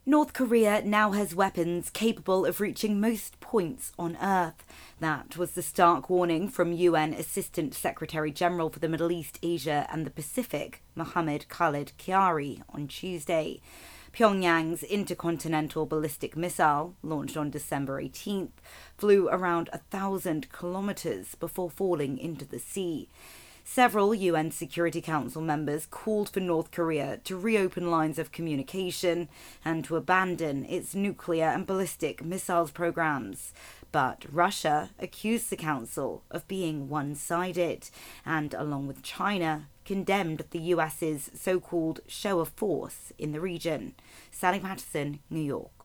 North Korea now has weapons capable of reaching most points on Earth. That was the stark warning from UN Assistant Secretary General for the Middle East, Asia and the Pacific, Mohammed Khalid Kyari, on Tuesday. Pyongyang's intercontinental ballistic missile, launched on December 18th, flew around 1,000 kilometers before falling into the sea. Several UN Security Council members called for North Korea to reopen lines of communication and to abandon its nuclear and ballistic missiles programs. But Russia accused the Council of being one-sided and, along with China, condemned the US's so-called show of force in the region. Sally Patterson, New York.